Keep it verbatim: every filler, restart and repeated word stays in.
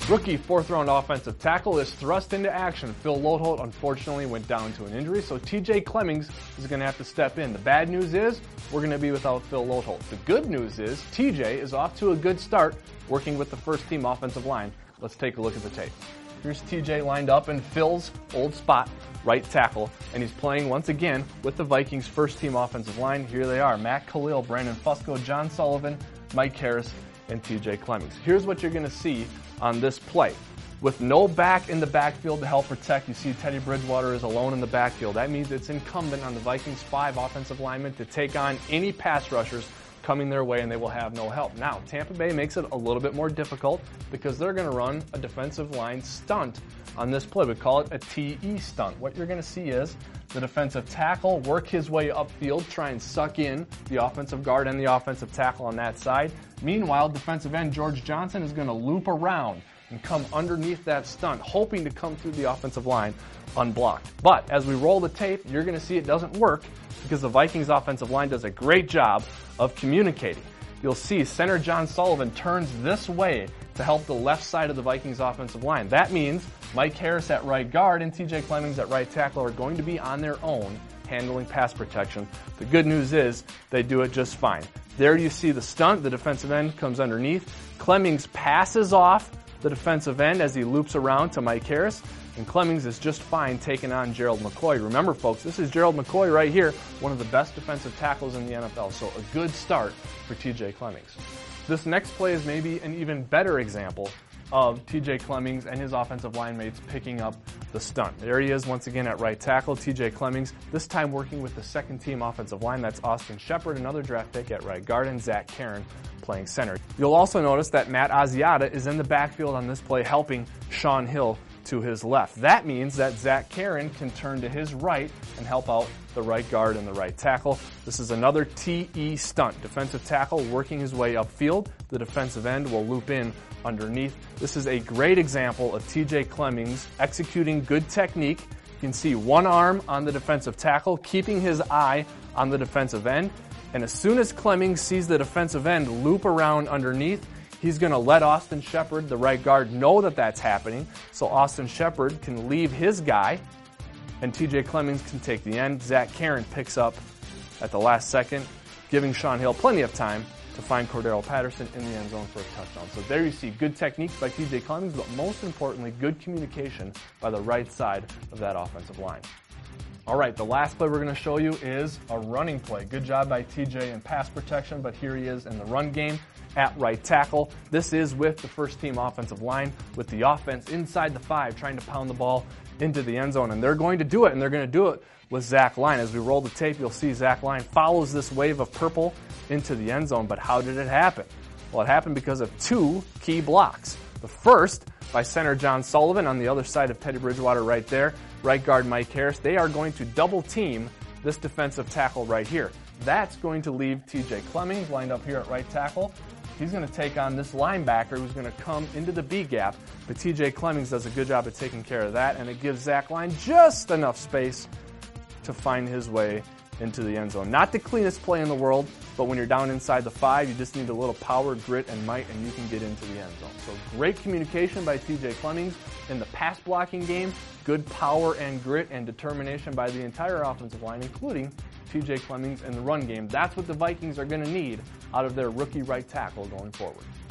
Rookie fourth-round offensive tackle is thrust into action. Phil Loadholt unfortunately went down to an injury, so T J Clemmings is going to have to step in. The bad news is we're going to be without Phil Loadholt. The good news is T J is off to a good start working with the first-team offensive line. Let's take a look at the tape. Here's T J lined up in Phil's old spot, right tackle, and he's playing once again with the Vikings' first-team offensive line. Here they are: Matt Kalil, Brandon Fusco, John Sullivan, Mike Harris, and T J Clemmings. Here's what you're going to see on this play. With no back in the backfield to help protect, you see Teddy Bridgewater is alone in the backfield. That means it's incumbent on the Vikings' five offensive linemen to take on any pass rushers coming their way, and they will have no help. Now, Tampa Bay makes it a little bit more difficult because they're going to run a defensive line stunt on this play. We call it a T E stunt. What you're going to see is the defensive tackle work his way upfield, try and suck in the offensive guard and the offensive tackle on that side. Meanwhile, defensive end George Johnson is going to loop around and come underneath that stunt, hoping to come through the offensive line unblocked. But as we roll the tape, you're going to see it doesn't work because the Vikings offensive line does a great job of communicating. You'll see center John Sullivan turns this way to help the left side of the Vikings offensive line. That means Mike Harris at right guard and T J Clemmings at right tackle are going to be on their own handling pass protection. The good news is they do it just fine. There you see the stunt. The defensive end comes underneath. Clemmings passes off the defensive end as he loops around to Mike Harris, and Clemmings is just fine taking on Gerald McCoy. Remember, folks, this is Gerald McCoy right here, one of the best defensive tackles in the N F L, so a good start for T J Clemmings. This next play is maybe an even better example of T J Clemmings and his offensive line mates picking up the stunt. There he is once again at right tackle, T J Clemmings, this time working with the second team offensive line. That's Austin Shepard, another draft pick at right guard, and Zach Karen playing center. You'll also notice that Matt Asiata is in the backfield on this play helping Shaun Hill to his left. That means that Zach Karen can turn to his right and help out the right guard and the right tackle. This is another T E stunt. Defensive tackle working his way upfield. The defensive end will loop in underneath. This is a great example of T J Clemmings executing good technique. You can see one arm on the defensive tackle, keeping his eye on the defensive end. And as soon as Clemmings sees the defensive end loop around underneath, he's going to let Austin Shepard, the right guard, know that that's happening. So Austin Shepard can leave his guy, and T J Clemmings can take the end. Zach Karen picks up at the last second, giving Shaun Hill plenty of time to find Cordero Patterson in the end zone for a touchdown. So there you see good techniques by T J Clemmings, but most importantly, good communication by the right side of that offensive line. All right, the last play we're going to show you is a running play. Good job by T J in pass protection, but here he is in the run game at right tackle. This is with the first team offensive line, with the offense inside the five, trying to pound the ball into the end zone. And they're going to do it, and they're going to do it with Zach Line. As we roll the tape, you'll see Zach Line follows this wave of purple into the end zone. But how did it happen? Well, it happened because of two key blocks. The first by center John Sullivan on the other side of Teddy Bridgewater right there. Right guard Mike Harris. They are going to double team this defensive tackle right here. That's going to leave T J Clemmings lined up here at right tackle. He's going to take on this linebacker who's going to come into the B gap, but T J Clemmings does a good job of taking care of that, and it gives Zach Line just enough space to find his way into the end zone. Not the cleanest play in the world, but when you're down inside the five, you just need a little power, grit, and might, and you can get into the end zone. So great communication by T J Clemmings in the pass blocking game, good power and grit and determination by the entire offensive line, including T J Clemmings in the run game. That's what the Vikings are going to need out of their rookie right tackle going forward.